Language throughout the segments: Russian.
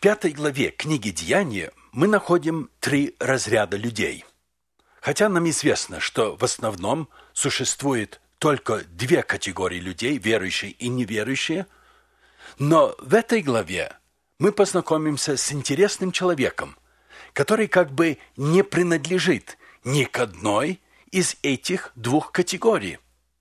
5 главе книги «Деяния» мы находим 3 разряда людей. Хотя нам известно, что в основном существует только 2 категории людей, верующие и неверующие, но в этой главе мы познакомимся с интересным человеком, который как бы не принадлежит ни к одной из этих 2 категорий.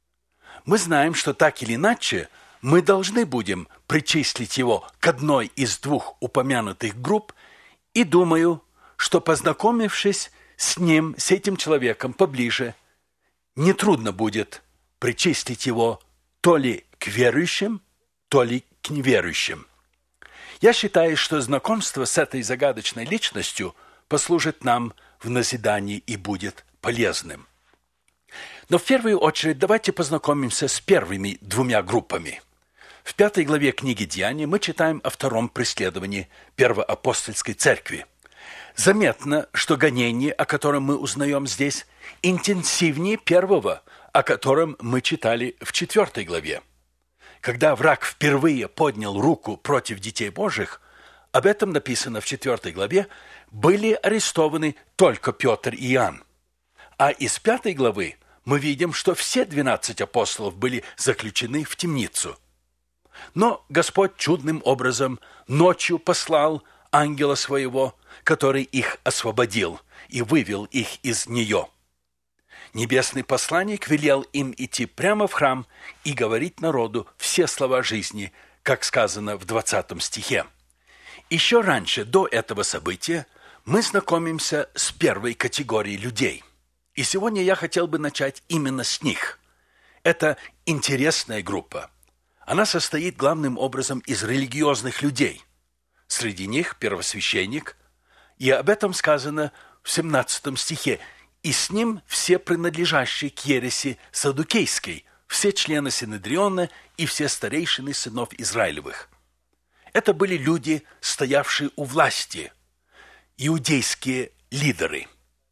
Мы знаем, что так или иначе мы должны будем причислить его к одной из 2 упомянутых групп, и думаю, что, познакомившись с ним, с этим человеком поближе, нетрудно будет причислить его то ли к верующим, то ли к неверующим. Я считаю, что знакомство с этой загадочной личностью послужит нам в назидании и будет полезным. Но в первую очередь давайте познакомимся с первыми 2 группами. В 5 главе книги «Деяния» мы читаем о 2-м преследовании Первоапостольской церкви. Заметно, что гонение, о котором мы узнаем здесь, интенсивнее первого, о котором мы читали в 4 главе. Когда враг впервые поднял руку против детей Божьих, об этом написано в 4 главе, были арестованы только Петр и Иоанн. А из 5 главы мы видим, что все 12 апостолов были заключены в темницу. Но Господь чудным образом ночью послал ангела своего, который их освободил и вывел их из нее. Небесный посланник велел им идти прямо в храм и говорить народу все слова жизни, как сказано в 20 стихе. Еще раньше, до этого события, мы знакомимся с первой категорией людей. И сегодня я хотел бы начать именно с них. Это интересная группа. Она состоит главным образом из религиозных людей. Среди них первосвященник, и об этом сказано в 17 стихе. «И с ним все принадлежащие к ереси саддукейской, все члены Синедриона и все старейшины сынов Израилевых». Это были люди, стоявшие у власти, иудейские лидеры.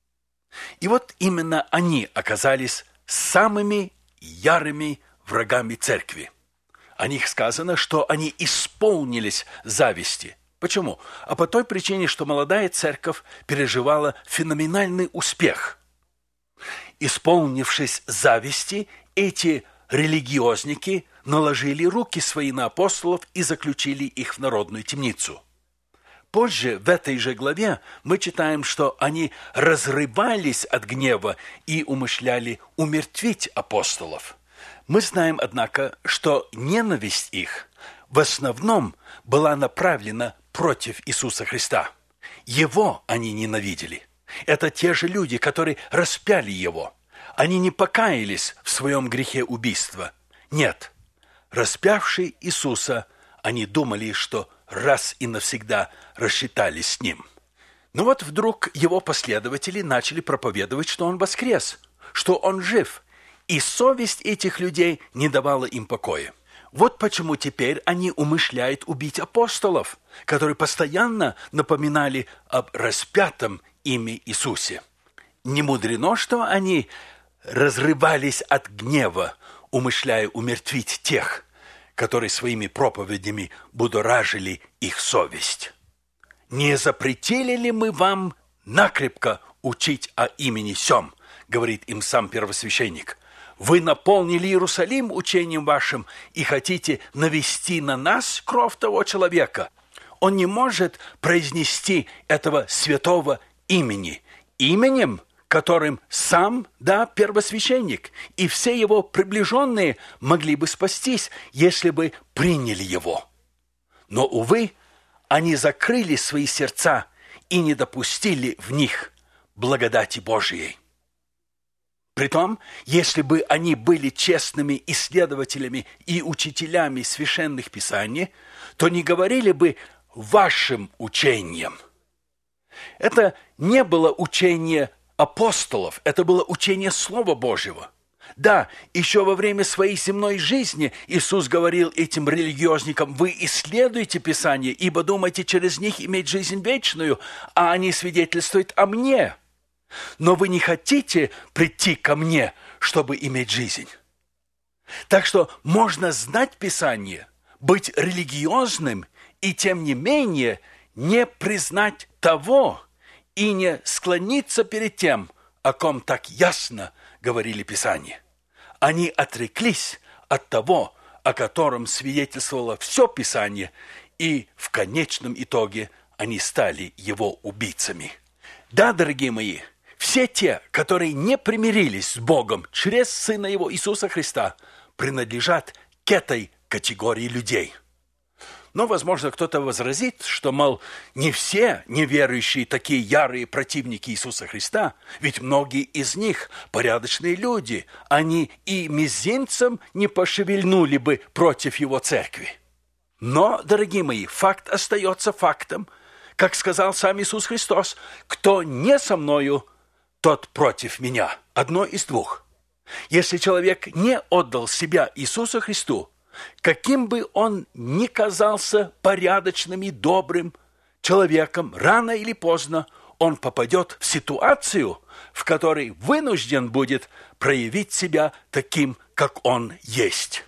И вот именно они оказались самыми ярыми врагами церкви. О них сказано, что они исполнились зависти. Почему? А по той причине, что молодая церковь переживала феноменальный успех. Исполнившись зависти, эти религиозники наложили руки свои на апостолов и заключили их в народную темницу. Позже, в этой же главе, мы читаем, что они разрывались от гнева и умышляли умертвить апостолов. Мы знаем, однако, что ненависть их в основном была направлена против Иисуса Христа. Его они ненавидели. Это те же люди, которые распяли Его. Они не покаялись в своем грехе убийства. Нет, распявшие Иисуса, они думали, что раз и навсегда рассчитались с Ним. Но вот вдруг Его последователи начали проповедовать, что Он воскрес, что Он жив, и совесть этих людей не давала им покоя. Вот почему теперь они умышляют убить апостолов, которые постоянно напоминали об распятом ими Иисусе. Не мудрено, что они разрывались от гнева, умышляя умертвить тех, которые своими проповедями будоражили их совесть. «Не запретили ли мы вам накрепко учить о имени сем?» – говорит им сам первосвященник. «Вы наполнили Иерусалим учением вашим и хотите навести на нас кровь того человека. Он не может произнести этого святого имени, именем, которым сам, первосвященник, и все его приближенные могли бы спастись, если бы приняли его. Но, увы, они закрыли свои сердца и не допустили в них благодати Божией. Притом, если бы они были честными исследователями и учителями священных писаний, то не говорили бы «вашим учением». Это не было учение апостолов, это было учение Слова Божьего. Да, еще во время своей земной жизни Иисус говорил этим религиозникам: «Вы исследуете Писание, ибо думаете через них иметь жизнь вечную, а они свидетельствуют о Мне. Но вы не хотите прийти ко Мне, чтобы иметь жизнь». Так что можно знать Писание, быть религиозным и, тем не менее, не признать того и не склониться перед тем, о ком так ясно говорили Писания. Они отреклись от того, о котором свидетельствовало все Писание, и в конечном итоге они стали его убийцами. Да, дорогие мои, все те, которые не примирились с Богом через Сына Его Иисуса Христа, принадлежат к этой категории людей. Но, возможно, кто-то возразит, что, мол, не все неверующие такие ярые противники Иисуса Христа, ведь многие из них порядочные люди, они и мизинцем не пошевельнули бы против Его церкви. Но, дорогие мои, факт остается фактом. Как сказал сам Иисус Христос, кто не со мною, тот против меня. Одно из двух. Если человек не отдал себя Иисусу Христу, каким бы он ни казался порядочным и добрым человеком, рано или поздно он попадет в ситуацию, в которой вынужден будет проявить себя таким, как он есть.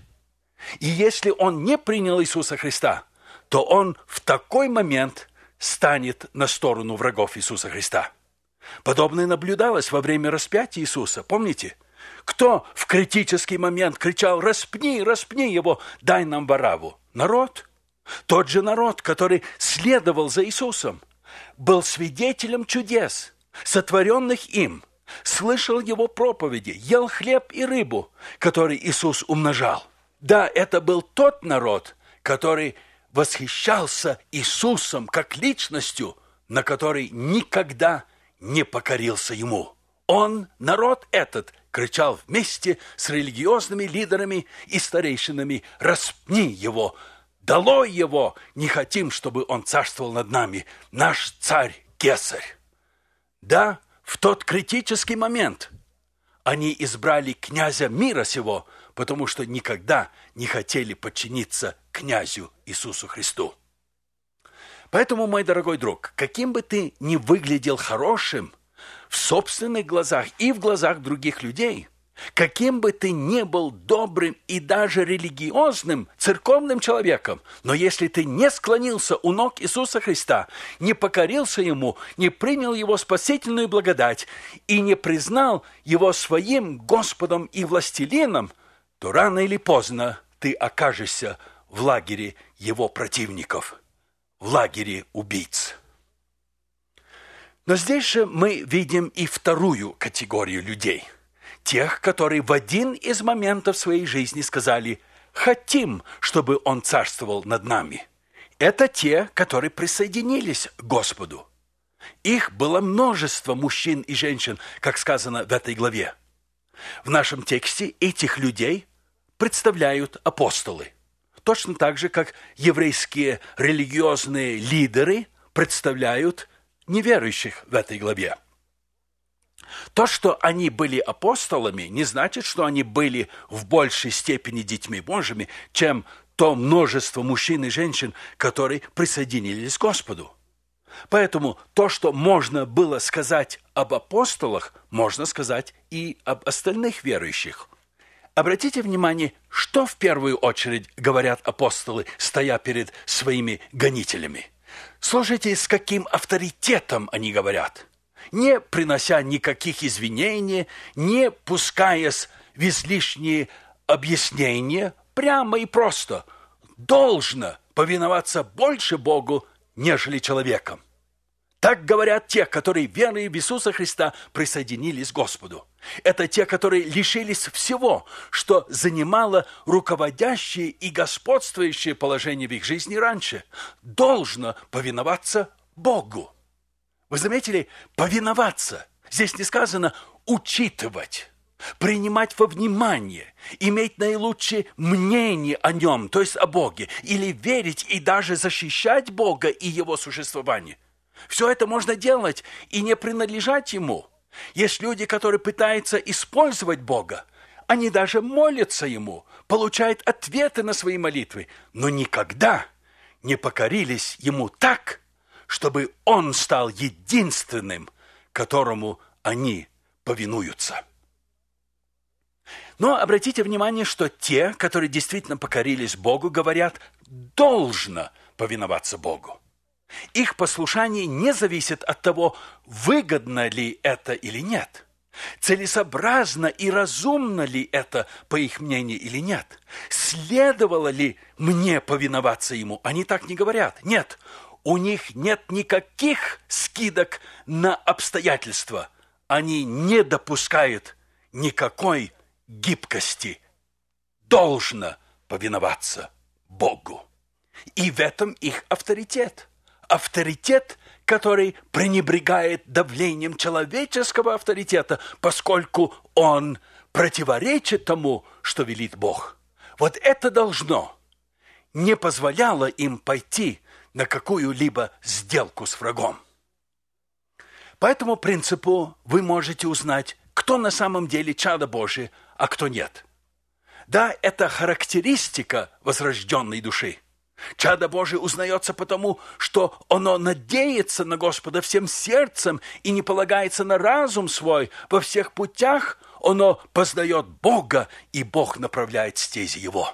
И если он не принял Иисуса Христа, то он в такой момент станет на сторону врагов Иисуса Христа. Подобное наблюдалось во время распятия Иисуса, помните? Кто в критический момент кричал: «Распни, распни его, дай нам Варавву»? Народ. Тот же народ, который следовал за Иисусом, был свидетелем чудес, сотворенных им, слышал его проповеди, ел хлеб и рыбу, который Иисус умножал. Да, это был тот народ, который восхищался Иисусом как личностью, на который никогда не покорился ему. Он, народ этот, кричал вместе с религиозными лидерами и старейшинами: «Распни его! Долой его! Не хотим, чтобы он царствовал над нами! Наш царь Кесарь!» Да, в тот критический момент они избрали князя мира сего, потому что никогда не хотели подчиниться князю Иисусу Христу. Поэтому, мой дорогой друг, каким бы ты ни выглядел хорошим в собственных глазах и в глазах других людей, каким бы ты ни был добрым и даже религиозным, церковным человеком, но если ты не склонился у ног Иисуса Христа, не покорился Ему, не принял Его спасительную благодать и не признал Его своим Господом и властелином, то рано или поздно ты окажешься в лагере Его противников, в лагере убийц. Но здесь же мы видим и вторую категорию людей. Тех, которые в один из моментов своей жизни сказали: «Хотим, чтобы Он царствовал над нами». Это те, которые присоединились к Господу. Их было множество мужчин и женщин, как сказано в этой главе. В нашем тексте этих людей представляют апостолы. Точно так же, как еврейские религиозные лидеры представляют неверующих в этой главе. То, что они были апостолами, не значит, что они были в большей степени детьми Божьими, чем то множество мужчин и женщин, которые присоединились к Господу. Поэтому то, что можно было сказать об апостолах, можно сказать и об остальных верующих. Обратите внимание, что в первую очередь говорят апостолы, стоя перед своими гонителями. Слушайте, с каким авторитетом они говорят. Не принося никаких извинений, не пускаясь в излишние объяснения, прямо и просто: должно повиноваться больше Богу, нежели человеком. Так говорят те, которые верой в Иисуса Христа присоединились к Господу. Это те, которые лишились всего, что занимало руководящее и господствующее положение в их жизни раньше. Должно повиноваться Богу. Вы заметили? Повиноваться. Здесь не сказано учитывать, принимать во внимание, иметь наилучшее мнение о Нем, то есть о Боге, или верить и даже защищать Бога и Его существование. Все это можно делать и не принадлежать Ему. Есть люди, которые пытаются использовать Бога. Они даже молятся Ему, получают ответы на свои молитвы, но никогда не покорились Ему так, чтобы Он стал единственным, которому они повинуются. Но обратите внимание, что те, которые действительно покорились Богу, говорят: должно повиноваться Богу. Их послушание не зависит от того, выгодно ли это или нет. Целесообразно и разумно ли это, по их мнению, или нет? Следовало ли мне повиноваться ему? Они так не говорят. Нет, у них нет никаких скидок на обстоятельства. Они не допускают никакой гибкости. Должно повиноваться Богу. И в этом их авторитет. Авторитет, который пренебрегает давлением человеческого авторитета, поскольку он противоречит тому, что велит Бог. Вот это должно не позволяло им пойти на какую-либо сделку с врагом. По этому принципу вы можете узнать, кто на самом деле чадо Божие, а кто нет. Да, это характеристика возрожденной души. Чадо Божие узнается потому, что оно надеется на Господа всем сердцем и не полагается на разум свой. Во всех путях оно познает Бога, и Бог направляет стези его.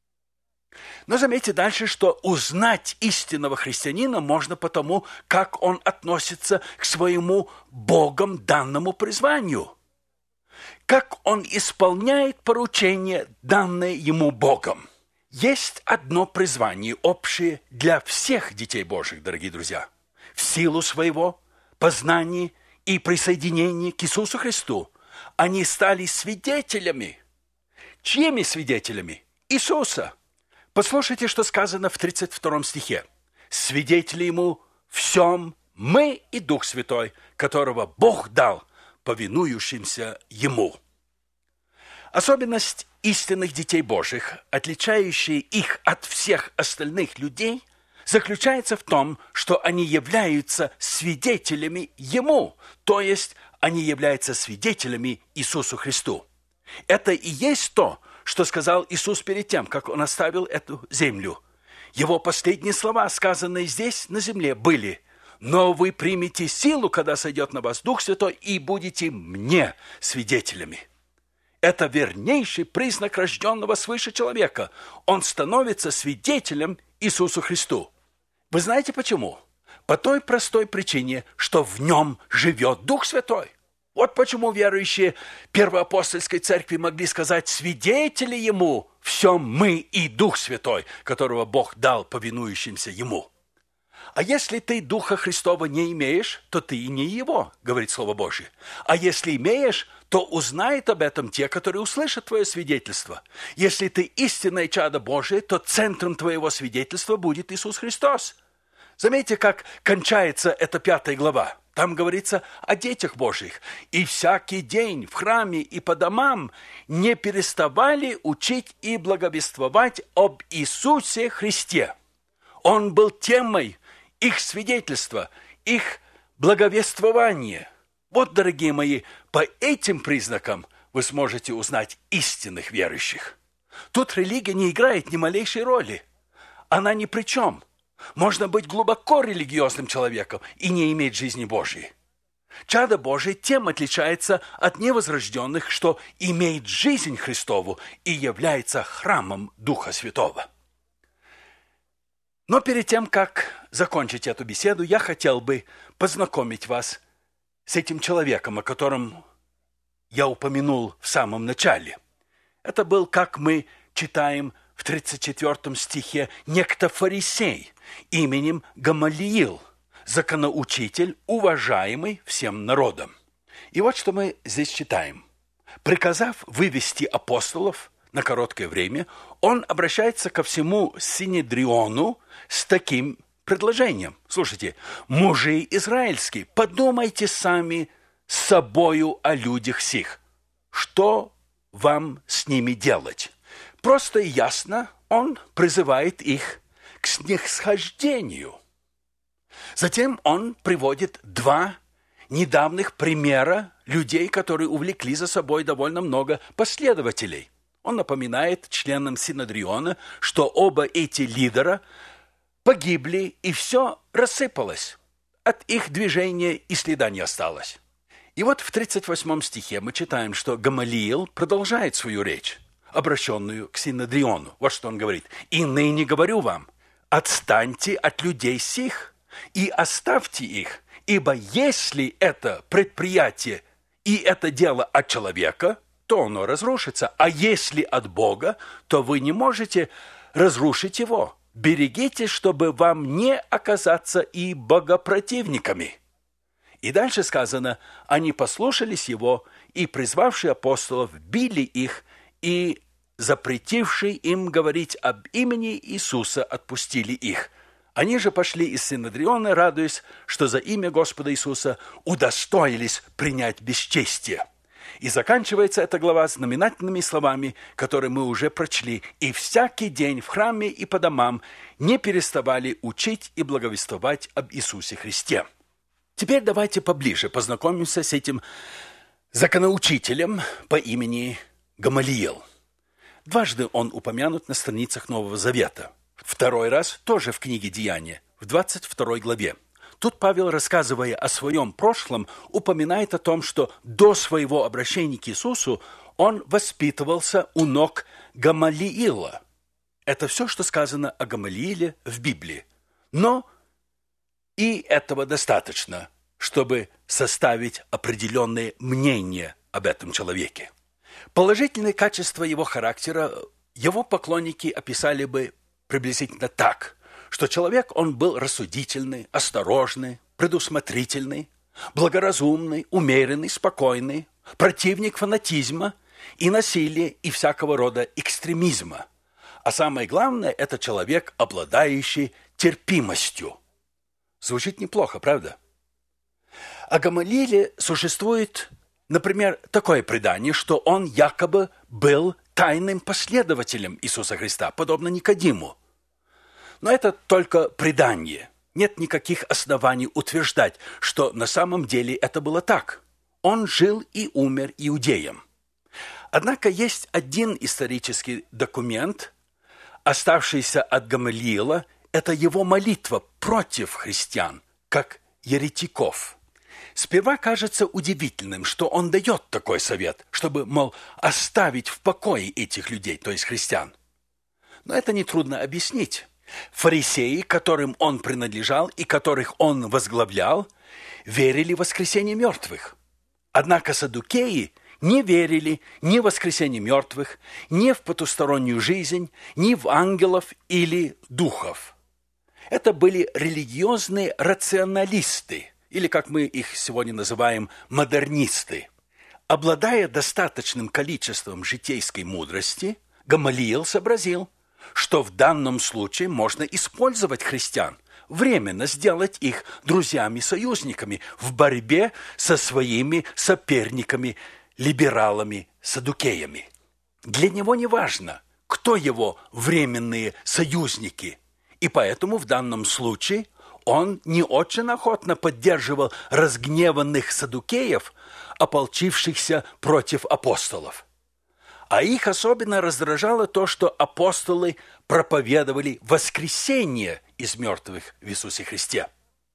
Но заметьте дальше, что узнать истинного христианина можно потому, как он относится к своему Богом данному призванию. Как он исполняет поручение, данное ему Богом. Есть одно призвание, общее для всех детей Божьих, дорогие друзья. В силу своего познания и присоединения к Иисусу Христу они стали свидетелями. Чьими свидетелями? Иисуса. Послушайте, что сказано в 32 стихе. «Свидетели Ему всем мы и Дух Святой, которого Бог дал повинующимся Ему». Особенность истинных детей Божьих, отличающая их от всех остальных людей, заключается в том, что они являются свидетелями Ему, то есть они являются свидетелями Иисусу Христу. Это и есть то, что сказал Иисус перед тем, как Он оставил эту землю. Его последние слова, сказанные здесь, на земле, были: «Но вы примете силу, когда сойдет на вас Дух Святой, и будете мне свидетелями». Это вернейший признак рожденного свыше человека. Он становится свидетелем Иисусу Христу. Вы знаете почему? По той простой причине, что в нем живет Дух Святой. Вот почему верующие Первоапостольской церкви могли сказать: свидетели Ему всем мы и Дух Святой, которого Бог дал повинующимся Ему. А если ты Духа Христова не имеешь, то ты и не Его, говорит Слово Божие. А если имеешь, то узнают об этом те, которые услышат твое свидетельство. Если ты истинное чадо Божие, то центром твоего свидетельства будет Иисус Христос. Заметьте, как кончается эта 5 глава. Там говорится о детях Божьих. «И всякий день в храме и по домам не переставали учить и благовествовать об Иисусе Христе». Он был темой их свидетельства, их благовествования. Вот, дорогие мои, по этим признакам вы сможете узнать истинных верующих. Тут религия не играет ни малейшей роли. Она ни при чем. Можно быть глубоко религиозным человеком и не иметь жизни Божьей. Чадо Божие тем отличается от невозрожденных, что имеет жизнь Христову и является храмом Духа Святого. Но перед тем, как закончить эту беседу, я хотел бы познакомить вас с этим человеком, о котором я упомянул в самом начале. Это был, как мы читаем в 34 стихе, некто фарисей именем Гамалиил, законоучитель, уважаемый всем народом. И вот что мы здесь читаем. Приказав вывести апостолов на короткое время, он обращается ко всему Синедриону с таким предложением. Слушайте: «Мужи израильские, подумайте сами с собою о людях сих. Что вам с ними делать?» Просто и ясно он призывает их к снисхождению. Затем он приводит 2 недавних примера людей, которые увлекли за собой довольно много последователей. Он напоминает членам Синедриона, что оба эти лидера погибли, и все рассыпалось. От их движения и следа не осталось. И вот в 38 стихе мы читаем, что Гамалиил продолжает свою речь, обращенную к Синедриону. Вот что он говорит: «И ныне говорю вам, отстаньте от людей сих, и оставьте их, ибо если это предприятие и это дело от человека, то оно разрушится, а если от Бога, то вы не можете разрушить его. Берегитесь, чтобы вам не оказаться и богопротивниками». И дальше сказано: «Они послушались его, и, призвавшие апостолов, били их, и запретившие им говорить об имени Иисуса, отпустили их. Они же пошли из Синедриона, радуясь, что за имя Господа Иисуса удостоились принять бесчестие». И заканчивается эта глава знаменательными словами, которые мы уже прочли: «И всякий день в храме и по домам не переставали учить и благовествовать об Иисусе Христе». Теперь давайте поближе познакомимся с этим законоучителем по имени Гамалиил. Дважды он упомянут на страницах Нового Завета. Второй раз тоже в книге «Деяния», в 22 главе. Тут Павел, рассказывая о своем прошлом, упоминает о том, что до своего обращения к Иисусу он воспитывался у ног Гамалиила. Это все, что сказано о Гамалииле в Библии. Но и этого достаточно, чтобы составить определенное мнение об этом человеке. Положительные качества его характера его поклонники описали бы приблизительно так, что человек он был рассудительный, осторожный, предусмотрительный, благоразумный, умеренный, спокойный, противник фанатизма и насилия и всякого рода экстремизма. А самое главное, это человек, обладающий терпимостью. Звучит неплохо, правда? О Гамалииле существует, например, такое предание, что он якобы был тайным последователем Иисуса Христа, подобно Никодиму. Но это только предание. Нет никаких оснований утверждать, что на самом деле это было так. Он жил и умер иудеем. Однако есть один исторический документ, оставшийся от Гамалиила. Это его молитва против христиан, как еретиков. Сперва кажется удивительным, что он дает такой совет, чтобы, мол, оставить в покое этих людей, то есть христиан. Но это нетрудно объяснить. Фарисеи, которым он принадлежал и которых он возглавлял, верили в воскресение мертвых. Однако саддукеи не верили ни в воскресение мертвых, ни в потустороннюю жизнь, ни в ангелов или духов. Это были религиозные рационалисты, или, как мы их сегодня называем, модернисты. Обладая достаточным количеством житейской мудрости, Гамалиил сообразил, что в данном случае можно использовать христиан, временно сделать их друзьями-союзниками в борьбе со своими соперниками, либералами-саддукеями. Для него не важно, кто его временные союзники, и поэтому в данном случае он не очень охотно поддерживал разгневанных саддукеев, ополчившихся против апостолов. А их особенно раздражало то, что апостолы проповедовали воскресение из мертвых в Иисусе Христе.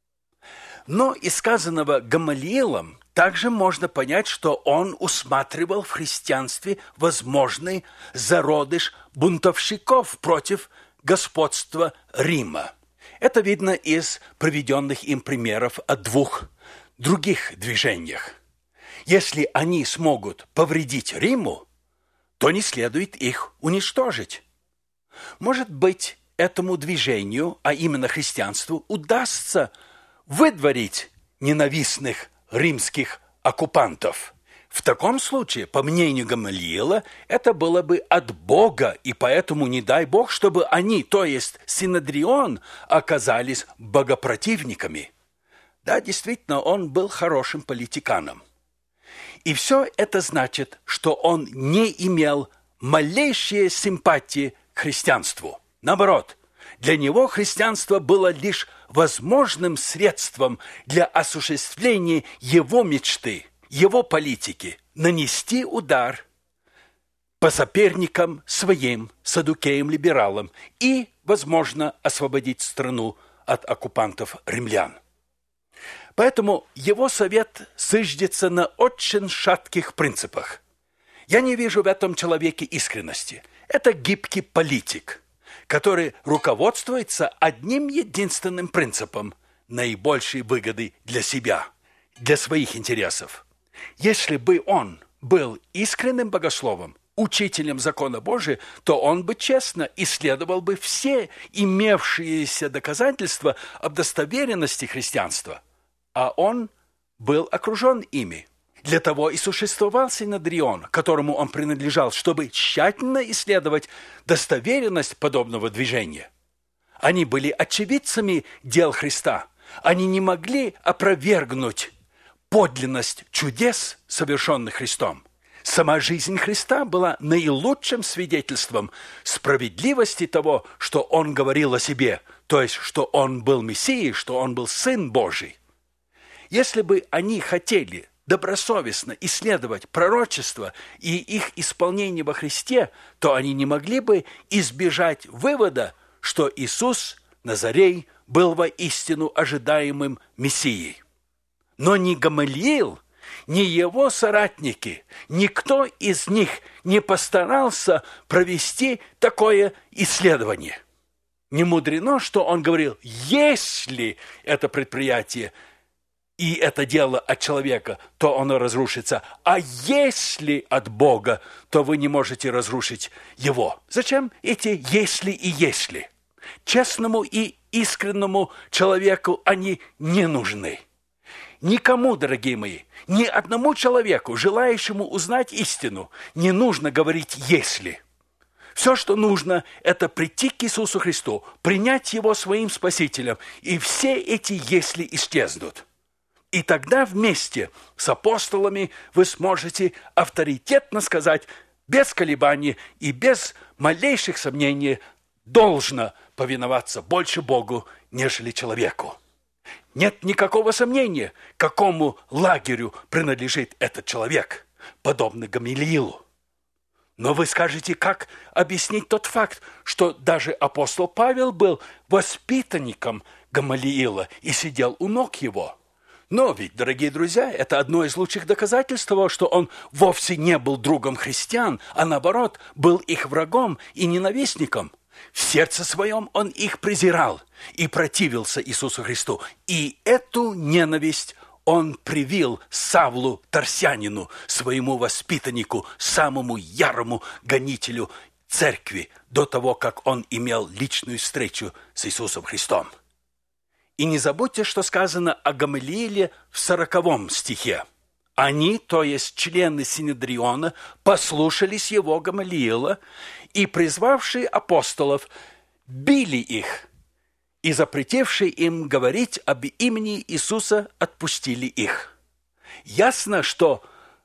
Но из сказанного Гамалиилом также можно понять, что он усматривал в христианстве возможный зародыш бунтовщиков против господства Рима. Это видно из приведенных им примеров о двух других движениях. Если они смогут повредить Риму, то не следует их уничтожить. Может быть, этому движению, а именно христианству, удастся выдворить ненавистных римских оккупантов. В таком случае, по мнению Гамалиила, это было бы от Бога, и поэтому не дай Бог, чтобы они, то есть Синедрион, оказались богопротивниками. Да, действительно, он был хорошим политиканом. И все это значит, что он не имел малейшей симпатии к христианству. Наоборот, для него христианство было лишь возможным средством для осуществления его мечты, его политики, нанести удар по соперникам своим, саддукеям-либералам и, возможно, освободить страну от оккупантов римлян. Поэтому его совет зыждется на очень шатких принципах. Я не вижу в этом человеке искренности. Это гибкий политик, который руководствуется одним единственным принципом – наибольшей выгоды для себя, для своих интересов. Если бы он был искренним богословом, учителем закона Божия, то он бы честно исследовал бы все имевшиеся доказательства об достоверенности христианства, а он был окружен ими. Для того и существовал Синедрион, которому он принадлежал, чтобы тщательно исследовать достоверенность подобного движения. Они были очевидцами дел Христа. Они не могли опровергнуть подлинность чудес, совершенных Христом. Сама жизнь Христа была наилучшим свидетельством справедливости того, что Он говорил о себе, то есть, что Он был Мессией, что Он был Сын Божий. Если бы они хотели добросовестно исследовать пророчества и их исполнение во Христе, то они не могли бы избежать вывода, что Иисус Назарей был воистину ожидаемым Мессией. Но ни Гамалиил, ни его соратники, никто из них не постарался провести такое исследование. Не мудрено, что он говорил, если это предприятие и это дело от человека, то оно разрушится. А если от Бога, то вы не можете разрушить его. Зачем эти «если» и «если»? Честному и искреннему человеку они не нужны. Никому, дорогие мои, ни одному человеку, желающему узнать истину, не нужно говорить «если». Все, что нужно, это прийти к Иисусу Христу, принять Его своим Спасителем, и все эти «если» исчезнут. И тогда вместе с апостолами вы сможете авторитетно сказать, без колебаний и без малейших сомнений, должно повиноваться больше Богу, нежели человеку. Нет никакого сомнения, какому лагерю принадлежит этот человек, подобный Гамалиилу. Но вы скажете, как объяснить тот факт, что даже апостол Павел был воспитанником Гамалиила и сидел у ног его? Но ведь, дорогие друзья, это одно из лучших доказательств того, что он вовсе не был другом христиан, а наоборот, был их врагом и ненавистником. В сердце своем он их презирал и противился Иисусу Христу. И эту ненависть он привил Савлу Тарсянину, своему воспитаннику, самому ярому гонителю церкви, до того, как он имел личную встречу с Иисусом Христом. И не забудьте, что сказано о Гамалииле в 40 стихе. Они, то есть члены Синедриона, послушались его Гамалиила, и, призвавшие апостолов, били их, и, запретившие им говорить об имени Иисуса, отпустили их. Ясно, что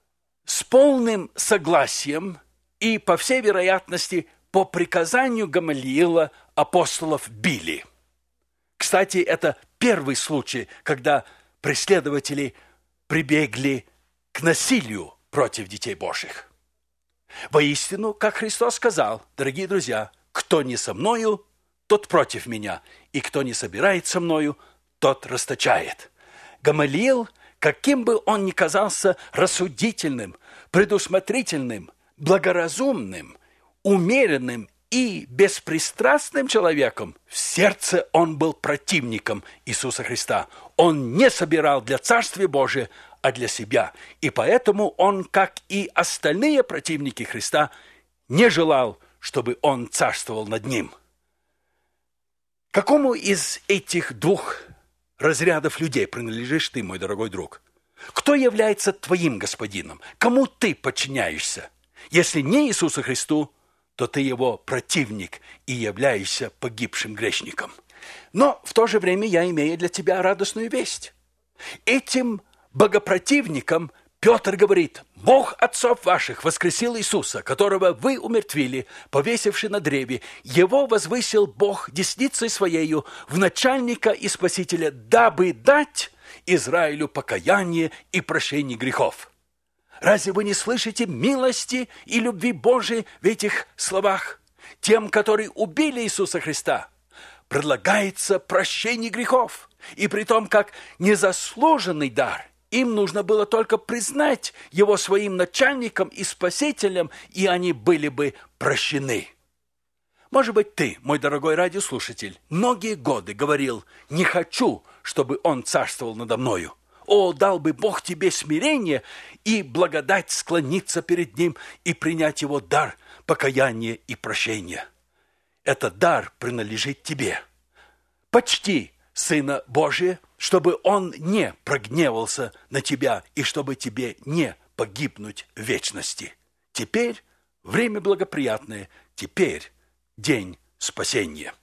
с полным согласием и, по всей вероятности, по приказанию Гамалиила апостолов били. Кстати, это первый случай, когда преследователи прибегли к насилию против детей Божьих. Воистину, как Христос сказал, дорогие друзья, кто не со мною, тот против меня, и кто не собирает со мною, тот расточает. Гамалиил, каким бы он ни казался рассудительным, предусмотрительным, благоразумным, умеренным и беспристрастным человеком, в сердце он был противником Иисуса Христа. Он не собирал для Царствия Божия, а для себя. И поэтому он, как и остальные противники Христа, не желал, чтобы он царствовал над ним. Какому из этих двух разрядов людей принадлежишь ты, мой дорогой друг? Кто является твоим господином? Кому ты подчиняешься? Если не Иисусу Христу, то ты его противник и являешься погибшим грешником. Но в то же время я имею для тебя радостную весть. Этим богопротивникам Петр говорит: «Бог отцов ваших воскресил Иисуса, которого вы умертвили, повесивши на древе. Его возвысил Бог десницей Своею в начальника и спасителя, дабы дать Израилю покаяние и прощение грехов». Разве вы не слышите милости и любви Божией в этих словах? Тем, которые убили Иисуса Христа, предлагается прощение грехов. И при том, как незаслуженный дар, им нужно было только признать его своим начальником и спасителем, и они были бы прощены. Может быть, ты, мой дорогой радиослушатель, многие годы говорил: «Не хочу, чтобы Он царствовал надо мною. О, дал бы Бог тебе смирение и благодать склониться перед Ним и принять Его дар, покаяние и прощение. Этот дар принадлежит тебе. Почти Сына Божия, чтобы Он не прогневался на тебя и чтобы тебе не погибнуть в вечности. Теперь время благоприятное, теперь день спасения.